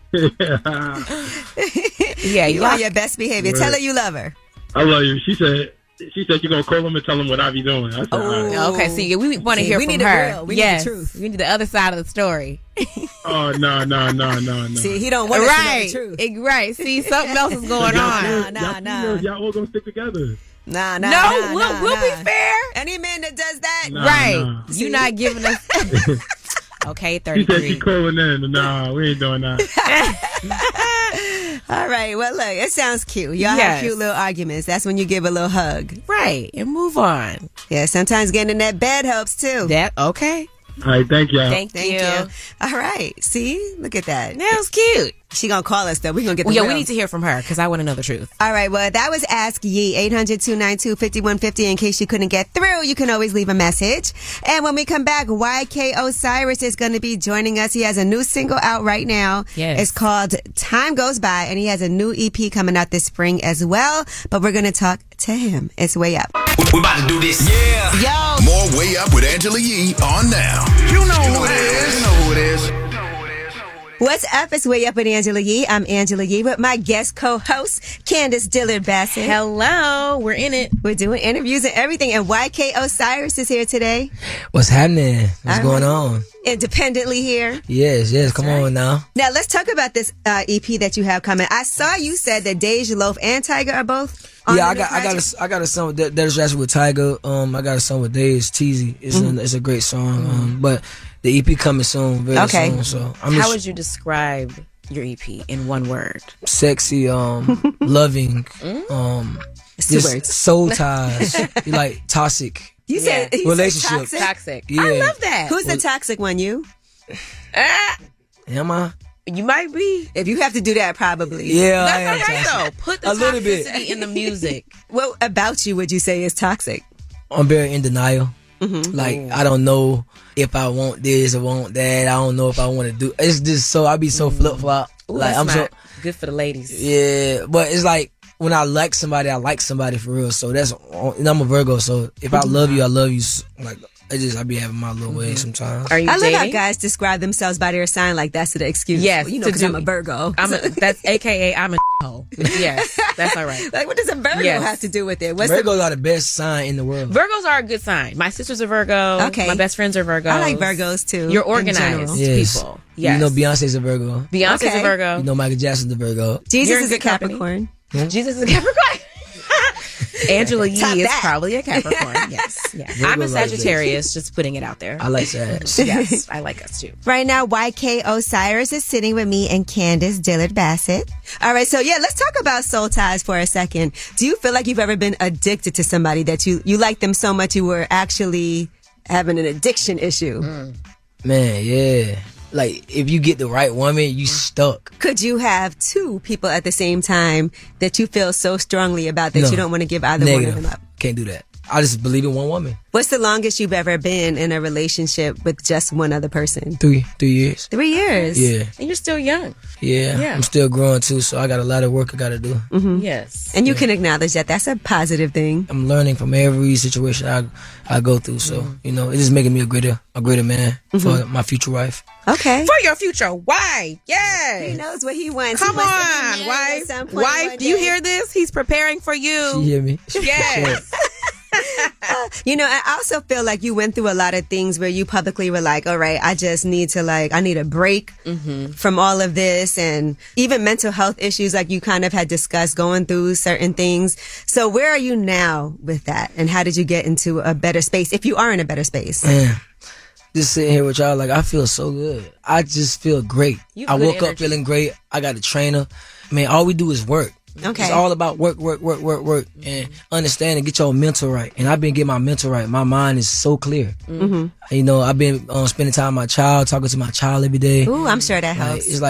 Yeah, you on your best behavior. Right. Tell her you love her. I love you. She said you're going to call him and tell him what I be doing. I said, all right. Okay, see, we want to hear we from need her. the real. We need the truth. We need the other side of the story. Oh, no. See, he don't want us to know the truth. Right. See, something else is going on. Nah. Y'all all going to stick together. Nah. We'll be fair. Any man that does that, Right. You're not giving us. Okay, 33. She said she calling in. Nah, we ain't doing that. All right. Well, look, it sounds cute. Y'all have Yes. cute little arguments. That's when you give a little hug. Right. And move on. Yeah, sometimes getting in that bed helps too. Okay. All right, thank y'all. Thank you. All right. See? Look at that. That was cute. She gonna call us though. We gonna get the Well, yeah, real. we need to hear from her because I want to know the truth. All right, well, that was Ask Yee, 800-292-5150. In case you couldn't get through, you can always leave a message. And when we come back, YK Osiris is going to be joining us. He has a new single out right now. Yes. It's called Time Goes By, and he has a new EP coming out this spring as well. But we're going to talk to him. It's Way Up. We about to do this. Yeah. Yo. More Way Up with Angela Yee on now. You know who it is. You know who it is. What's up? It's Way Up with Angela Yee. I'm Angela Yee with my guest co-host, Candace Dillard Bassett. Hello. We're in it. We're doing interviews and everything. And YK Osiris is here today. What's happening? What's going on? Independently here. Yes. Come on now. Now, let's talk about this EP that you have coming. I saw you said that Deja Loaf and Tyga are both on Yeah, the I got a song that's actually with Tyga. I got a song with Dej, Teasy. It's a great song. But the EP coming soon, very soon. So How would you describe your EP in one word? Sexy, loving, It's 2 just words. soul ties, like toxic. You said relationship. Toxic. Yeah. I love that. Who's the toxic one? You? Am I? You might be. If you have to do that, probably. Yeah, That's I am all right toxic. though. Put the A little bit. toxicity in the music. What about you would you say is toxic? I'm very in denial. Like, I don't know if I want this or want that. I don't know if I want to do. It's just so I be so flip flop. Like, I'm so good for the ladies. Yeah, but it's like when I like somebody for real. So that's, and I'm a Virgo. So if I love you, I love you. Like, I be having my little way sometimes. Are you I love how dating? guys describe themselves by their sign like that's the excuse. Yes, you know, to because do- I'm a Virgo. That's AKA I'm a hoe. Yes, that's all right. Like, what does a Virgo Yes. have to do with it? Virgos are the best sign in the world. Virgos are a good sign. My sister's a Virgo. Okay. My best friends are Virgos. I like Virgos too. You're in organized general. Yes. people. Yes. You know Beyonce's a Virgo. Beyonce's Okay. a Virgo. You know Michael Jackson's a Virgo. Jesus You're in is a good company. Capricorn. Jesus is a Capricorn. Angela Yee Top is that. probably a Capricorn. Yes. Yeah. I'm a Sagittarius, just putting it out there. I like that. Yes, I like us too. Right now, YK Osiris is sitting with me and Candace Dillard Bassett. All right, so yeah, let's talk about soul ties for a second. Do you feel like you've ever been addicted to somebody that you like them so much you were actually having an addiction issue? Man, yeah. Like, if you get the right woman, you stuck. Could you have two people at the same time that you feel so strongly about that No. you don't want to give either Negative. one of them up? Can't do that. I just believe in one woman. What's the longest you've ever been in a relationship with just one other person? 3 years. 3 years? Yeah. And you're still young. Yeah. I'm still growing too, so I got a lot of work I got to do. Yes. And you can acknowledge that. That's a positive thing. I'm learning from every situation I go through, so it's just making me a greater man for my future wife. Okay. For your future wife. Yes. He knows what he wants. Come He wants to be on, married at wife. some point one Wife, do you day. hear this? He's preparing for you. You hear me? Yes. You know, I also feel like you went through a lot of things where you publicly were like, all right, I just need to I need a break from all of this, and even mental health issues, like you kind of had discussed going through certain things. So where are you now with that? And how did you get into a better space, if you are in a better space? Man, just sitting here with y'all, like, I feel so good. I just feel great. You I good woke up energy. feeling great. I got a trainer. Man, all we do is work. Okay. It's all about work, and understand and get your mental right. And I've been getting my mental right. My mind is so clear. Mm-hmm. You know, I've been spending time with my child, talking to my child every day. Ooh, I'm sure that helps. It's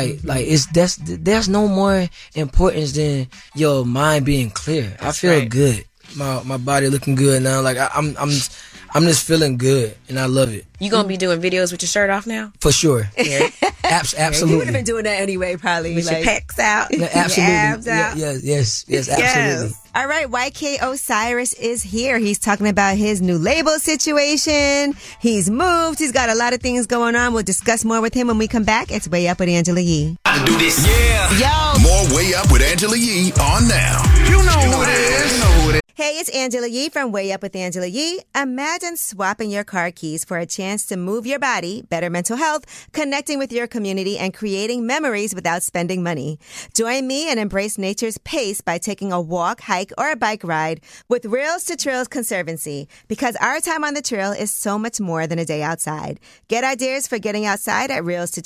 there's no more importance than your mind being clear. I feel good. My body looking good now. Like I'm just feeling good, and I love it. You gonna be doing videos with your shirt off now? For sure. Yeah. Absolutely. You would have been doing that anyway, probably. With your pecs out, Yeah, your absolutely. abs out. Yes, absolutely. All right, YK Osiris is here. He's talking about his new label situation. He's moved. He's got a lot of things going on. We'll discuss more with him when we come back. It's Way Up with Angela Yee. To do this. Yeah. Yo. More Way Up with Angela Yee on now. You know who it is. Hey, it's Angela Yee from Way Up with Angela Yee. Imagine swapping your car keys for a chance to move your body, better mental health, connecting with your community, and creating memories without spending money. Join me and embrace nature's pace by taking a walk, hike, or a bike ride with Rails to Trails Conservancy, because our time on the trail is so much more than a day outside. Get ideas for getting outside at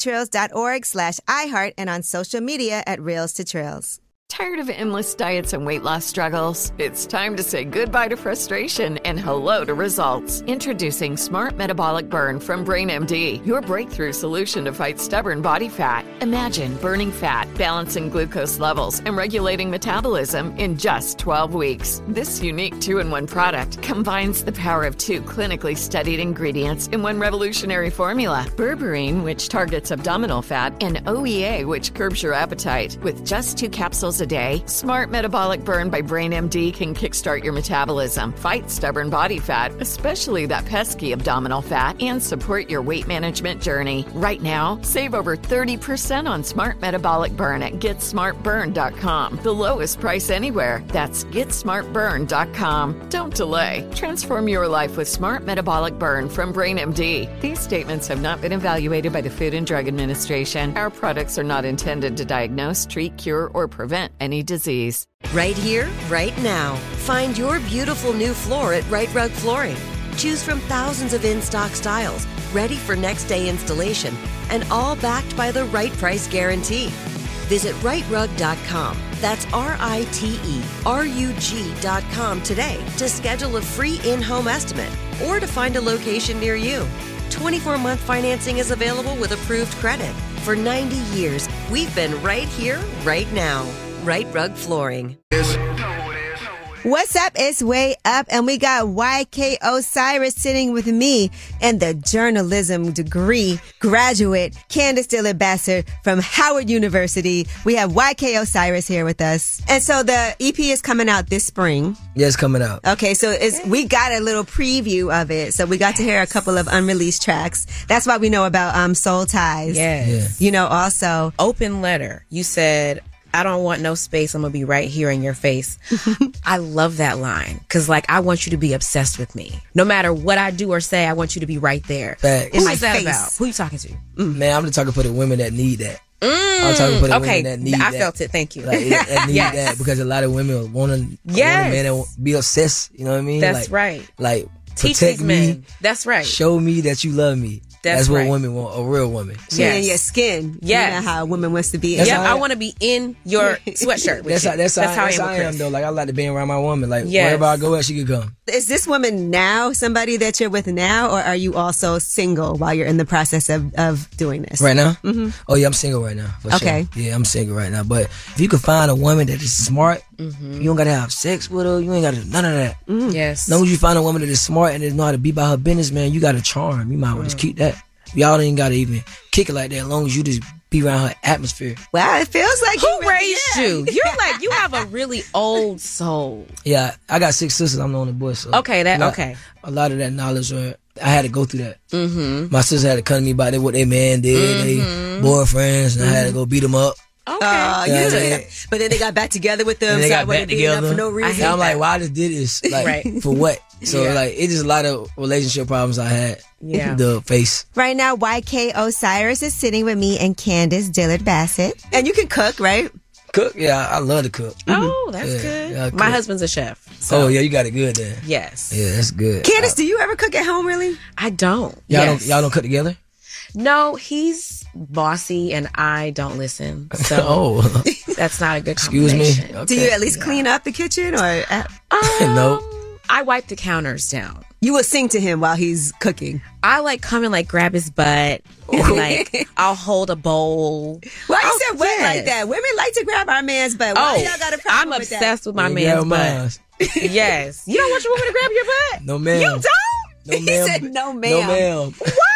railstotrails.org/iHeart and on social media at Rails to Trails. Tired of endless diets and weight loss struggles? It's time to say goodbye to frustration and hello to results. Introducing Smart Metabolic Burn from BrainMD, your breakthrough solution to fight stubborn body fat. Imagine burning fat, balancing glucose levels, and regulating metabolism in just 12 weeks. This unique 2-in-1 product combines the power of 2 clinically studied ingredients in one revolutionary formula. Berberine, which targets abdominal fat, and OEA, which curbs your appetite. With just 2 capsules a day, Smart Metabolic Burn by BrainMD can kickstart your metabolism, fight stubborn body fat, especially that pesky abdominal fat, and support your weight management journey. Right now, save over 30% on Smart Metabolic Burn at GetSmartBurn.com. The lowest price anywhere. That's GetSmartBurn.com. Don't delay. Transform your life with Smart Metabolic Burn from BrainMD. These statements have not been evaluated by the Food and Drug Administration. Our products are not intended to diagnose, treat, cure, or prevent any disease. Right here, right now. Find your beautiful new floor at Right Rug Flooring. Choose from thousands of in-stock styles, ready for next day installation, and all backed by the right price guarantee. Visit rightrug.com. That's RITERUG.com today to schedule a free in-home estimate or to find a location near you. 24-month financing is available with approved credit. For 90 years, we've been right here, right now. Right Rug Flooring. What's up? It's Way Up, and we got YK Osiris sitting with me and the journalism degree graduate, Candace Dillard Bassett from Howard University. We have YK Osiris here with us. And so the EP is coming out this spring. Yeah, it's coming out. Okay, so we got a little preview of it. So we got to hear a couple of unreleased tracks. That's why we know about Soul Ties. Yes. You know, also. Open letter. You said, I don't want no space. I'm going to be right here in your face. I love that line. Because, I want you to be obsessed with me. No matter what I do or say, I want you to be right there. Facts. Who is that about? Who you talking to? Man, I'm just talking for the women that need that. I'm talking for the okay, women that need I that. felt it. Thank you. Like, that need that because a lot of women want a man that be obsessed. You know what I mean? That's right. Like Teach protect these me. men. That's right. Show me that you love me. That's what women want. A real woman. She in your skin. Yes. You know how a woman wants to be. Yeah, I want to be in your sweatshirt. With That's how I with am Chris. though. Like I like to be around my woman. Like Yes. wherever I go, she could come. Is this woman now somebody that you're with now, or are you also single while you're in the process of doing this? Right now? Mm-hmm. Oh yeah, I'm single right now. For Okay. Sure. Yeah, I'm single right now. But if you could find a woman that is smart, you don't gotta have sex with her. You ain't gotta do none of that. Yes. As long as you find a woman that is smart and that know how to be by her business, man, you got a charm. You might as well just keep that. Y'all ain't gotta even kick it like that as long as you just be around her atmosphere. Wow, it feels like Who raised you? You're like, you have a really old soul. Yeah, I got 6 sisters. I'm the only boy. So Okay, that a lot, okay. A lot of that knowledge, I had to go through that. Mm-hmm. My sister had to come to me about what their man did, they boyfriends, and I had to go beat them up. Okay. Yeah. But then they got back together with them. And they so got back together for no reason. I'm like, why I just did this? Like, Right. for what? So, Yeah. like, it's just a lot of relationship problems I had to face. Right now, YK Osiris is sitting with me and Candace Dillard Bassett. And you can cook, right? Cook? Yeah, I love to cook. Oh, that's Yeah, good. yeah, I My cook. husband's a chef. So. Oh, yeah, you got it good then. Yes. Yeah, that's good. Candace, do you ever cook at home, really? I don't. Y'all don't cook together? No, he's bossy and I don't listen. So Oh. that's not a good Excuse me? combination. Do you at least clean up the kitchen? Or No. I wipe the counters down. You will sing to him while he's cooking. I like come and like grab his butt and like I'll hold a bowl. Why you Oh, said wet yes. like that? Women like to grab our man's butt. Why y'all got a problem I'm with that? obsessed with my Yeah, man's grab butt. mine. Yes. You don't want your woman to grab your butt? No, ma'am. You don't? No, He ma'am. said no, ma'am. No, ma'am.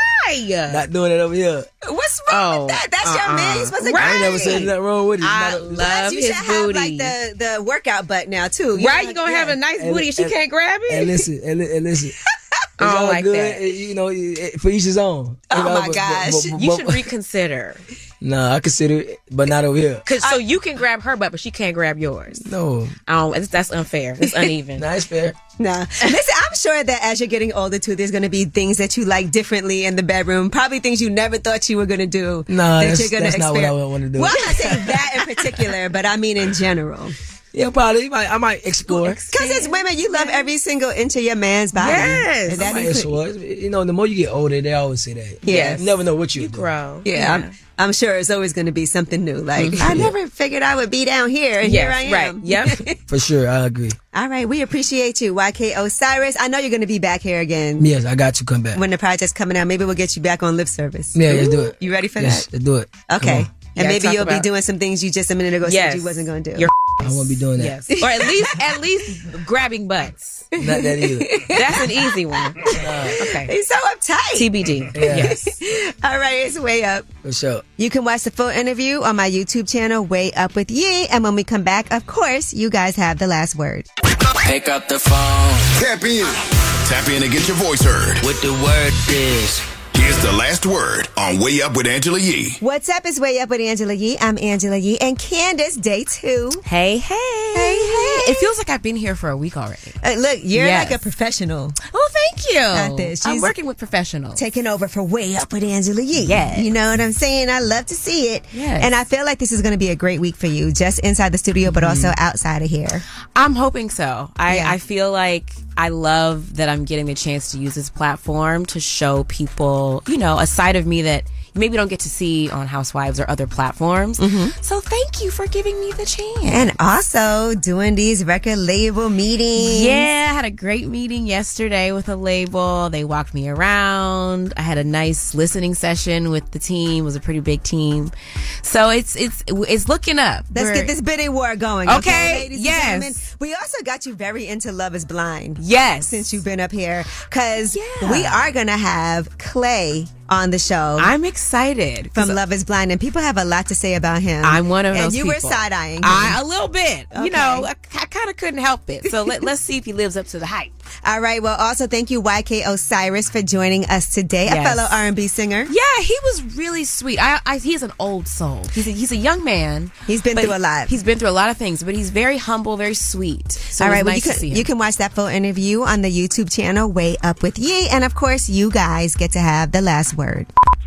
Why? Not doing it over here. What's wrong with that? That's your man. You're supposed to I ain't never said nothing wrong with it. It's I not a- love you his should booty. have like the workout butt now too. Right? You gonna have a nice booty and she can't grab it? And listen, and listen. It's I don't all like good, that. you know, for each his own. Oh You know, my gosh. You should reconsider. Nah, I consider it, but not over here. So you can grab her butt, but she can't grab yours. No. That's unfair. It's uneven. Nah, it's fair. Nah. Listen, I'm sure that as you're getting older too, there's going to be things that you like differently in the bedroom. Probably things you never thought you were going to do. Nah, that that's not what I would want to do. Well, I'm not saying that in particular, but I mean in general. Yeah, probably. I might explore. Because as women, you love every single inch of your man's body. Yes. And I that might includes- explore. You know, the more you get older, they always say that. Yes. You never know what you do. Grow. Yeah, I'm sure it's always going to be something new. Like, I never figured I would be down here, and here I am. Right. Yep. For sure, I agree. All right, we appreciate you, YK Osiris. I know you're going to be back here again Yes, I got to come back. when the project's coming out. Maybe we'll get you back on lip service. Yeah, let's do it. You ready for Yes, that? let's do it. Okay. Come And Yeah, maybe talk you'll be about- doing some things you just a minute ago Yes. said you wasn't going to do. You're on. I won't be doing that. Yes. Or at least grabbing butts. Not that either. That's an easy one. Okay. He's so uptight. TBD. Yeah. Yes. All right, it's Way Up. For sure. You can watch the full interview on my YouTube channel, Way Up with Yee. And when we come back, of course, you guys have the last word. Pick up the phone. Tap in. Tap in and get your voice heard. What the word is. Here's the last word on Way Up with Angela Yee. What's up? It's Way Up with Angela Yee. I'm Angela Yee. And Candace, day 2. Hey, hey. Hey, hey. It feels like I've been here for a week already. Look, you're Yes. like a professional Oh, thank you. at this. I'm She's working with professionals. taking over for Way Up with Angela Yee. Yes. You know what I'm saying? I love to see it. Yes. And I feel like this is going to be a great week for you, just inside the studio, but also outside of here. I'm hoping so. Yeah. I feel like I love that I'm getting the chance to use this platform to show people, you know, a side of me that you maybe don't get to see on Housewives or other platforms. So thank you for giving me the chance. And also doing these record label meetings. Yeah, I had a great meeting yesterday with a label. They walked me around. I had a nice listening session with the team. It was a pretty big team. So it's looking up. Let's get this bidding war going. Okay, ladies and yes. gentlemen. We also got you very into Love is Blind. Yes. Since you've been up here. Because we are going to have Clay on the show. I'm excited. From Love is Blind. And people have a lot to say about him. I'm one of those And you people. were side-eyeing him. A little bit. Okay. You know, I kind of couldn't help it. So let's see if he lives up to the hype. All right. Well, also thank you, YK Osiris, for joining us today. A Yes. fellow R&B singer. Yeah, he was really sweet. He's an old soul. He's a young man. He's been but through a lot. He's been through a lot of things, but he's very humble, very sweet. So All it was right, well, nice to see him. you can watch that full interview on the YouTube channel, Way Up with Yee. And of course, you guys get to have the last word.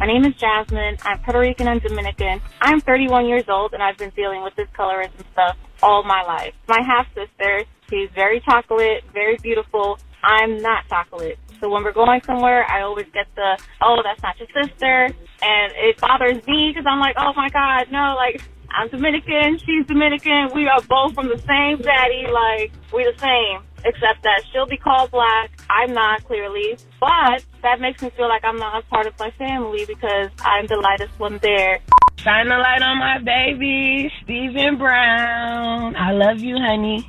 My name is Jasmine. I'm Puerto Rican and Dominican. I'm 31 years old, and I've been dealing with this colorism stuff all my life. My half-sister, she's very chocolate, very beautiful. I'm not chocolate. So when we're going somewhere, I always get the, oh, that's not your sister. And it bothers me because I'm like, oh, my God, no, like, I'm Dominican, she's Dominican. We are both from the same daddy. Like, we're the same, except that she'll be called black. I'm not, clearly. But that makes me feel like I'm not a part of my family because I'm the lightest one there. Shine the light on my baby, Stephen Brown. I love you, honey.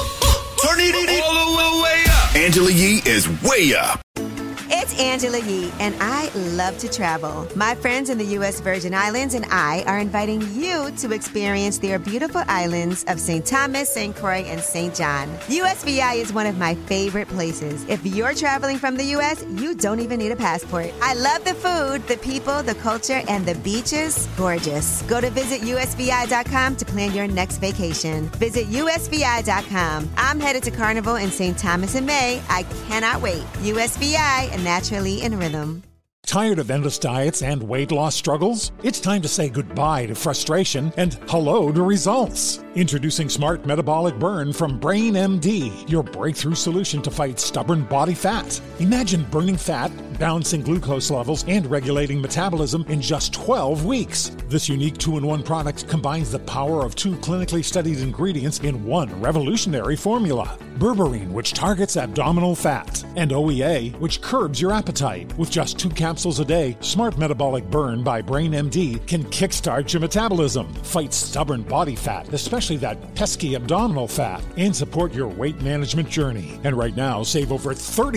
Turn it all the way up. Angela Yee is way up. It's Angela Yee, and I love to travel. My friends in the U.S. Virgin Islands and I are inviting you to experience their beautiful islands of St. Thomas, St. Croix, and St. John. USVI is one of my favorite places. If you're traveling from the U.S., you don't even need a passport. I love the food, the people, the culture, and the beaches. Gorgeous. Go to visitusvi.com to plan your next vacation. Visit usvi.com. I'm headed to Carnival in St. Thomas in May. I cannot wait. USVI, naturally in rhythm. Tired of endless diets and weight loss struggles? It's time to say goodbye to frustration and hello to results. Introducing Smart Metabolic Burn from Brain MD, your breakthrough solution to fight stubborn body fat. Imagine burning fat, balancing glucose levels, and regulating metabolism in just 12 weeks. This unique 2-in-1 product combines the power of 2 clinically studied ingredients in one revolutionary formula. Berberine, which targets abdominal fat, and OEA, which curbs your appetite. With just 2 capsules a day, Smart Metabolic Burn by Brain MD can kickstart your metabolism, fight stubborn body fat, especially that pesky abdominal fat, and support your weight management journey. And right now, save over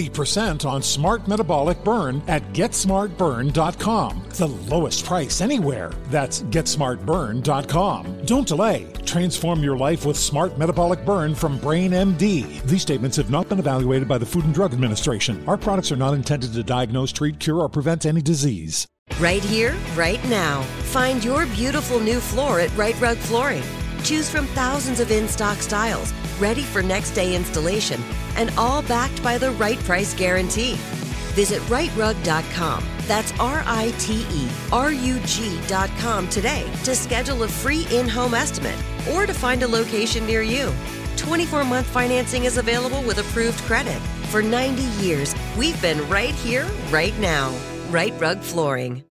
30% on Smart Metabolic Burn at GetSmartBurn.com. The lowest price anywhere. That's GetSmartBurn.com. Don't delay. Transform your life with Smart Metabolic Burn from Brain MD. These statements have not been evaluated by the Food and Drug Administration. Our products are not intended to diagnose, treat, cure, or prevent any disease. Right here, right now. Find your beautiful new floor at Right Rug Flooring. Choose from thousands of in-stock styles, ready for next day installation, and all backed by the right price guarantee. Visit rightrug.com. That's RITERUG.com today to schedule a free in-home estimate or to find a location near you. 24-month financing is available with approved credit. For 90 years, we've been right here, right now. Right Rug Flooring.